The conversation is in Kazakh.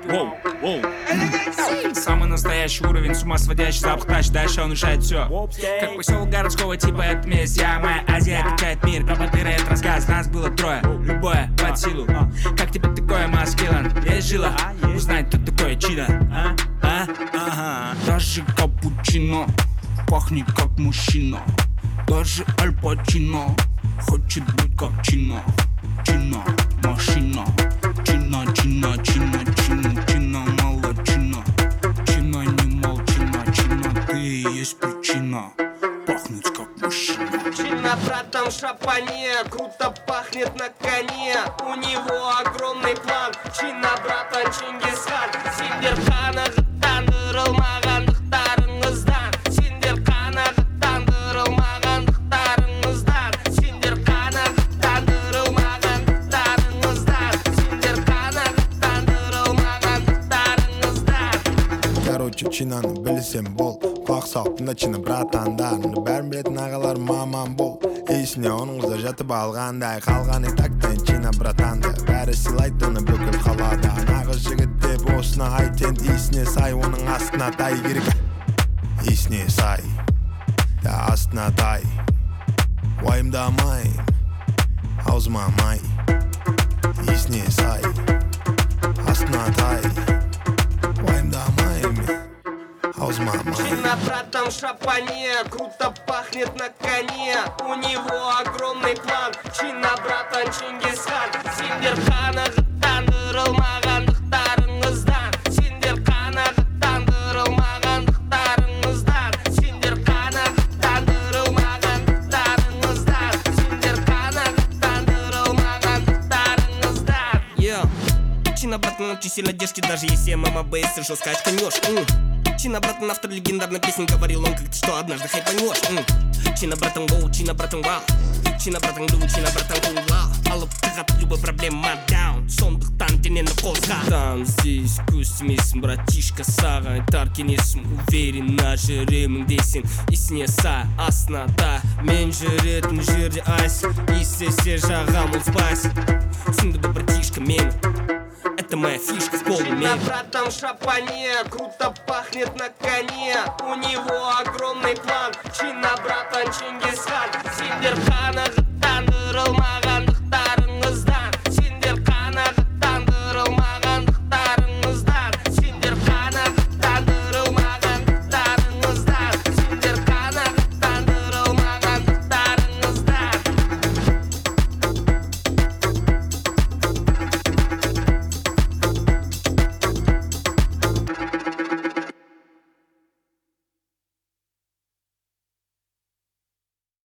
Воу, воу. Самый настоящий уровень, с ума сводящий запах тач, дальше он решает все. Как поселок городского типа, это месть, я моя Азия качает мир. Пропотыры, это рассказ, нас было трое, любое под силу. Как тебе такое, маскилан? Есть жила, узнать, кто такое чидо. Даже капучино пахнет как мужчина. Даже Аль Пачино хочет быть как Чино. Чино, машина. Чина, чина, чина, чина, чина, молодчина. Чина, не молчина, чина, ты и есть причина пахнуть как мужчина. Чина, братан, в шапане, круто пахнет на коне. У него огромный план. Чина, братан, Чингисхан. Синдерхана жыттандырылмағандықтарыңыздан. Синдерхана жыттандырылмағандықтарыңыздан. Синдерхана жыттандырылмағандықтарыңыздан. Синдерхана жыттандырылмағандықтарыңыздан. Короче, чинаны білсем бол. Құлақ сауыптында чина братандарыңды бәрін білетін ағалар маман бол. Есіне оның қызы жатып алғандай қалғаны тактен чина братанды. Бәрі сыйлайды оны бүкіл қалада. Нағыз жігіт деп осына айтен есіне сай, оның астына тай керек. Есіне сай, я астына тай. Уайымдамайым, аузыма май. Есіне сай, астына тай. Уайымдамайым, аузыма май. Чина, братан, в шапане, круто пахнет на коне. У него огромный план. Чина, братан, Чингисхан. Синдерхана жыттандырылмағандықтарыңыздан. Синдерхана жыттандырылмағандықтарыңыздан. Синдерхана жыттандырылмағандықтарыңыздан. Синдерхана жыттандырылмағандықтарыңыздан. Чина, братан, очень сильно держки, даже если мама бейс и жестко очканешь. Чина, братан, автор легендарной песни, говорил он как-то, что однажды хайпанешь. Чина, братан, воу, чина, братан, вау. Чина, братан, глю, чина, братан, кул, вау. Алып тығат любой проблема даун. Сондықтан денені қозға. Там здесь көстемесің, братишка, саған айтар кеңесім. Уверенно жүремін десең, есіне сай, астына тай. Мен жүретін жерде айсың, естесе жағам ол спайсың. Түсінді бұл братишка мені, это моя фишка в полуме. Чина, братан, в шапане, круто пахнет на коне. У него огромный план. Чина, братан, Чингисхан. Синдерхана жыттандырылмағандықтарыңыздан.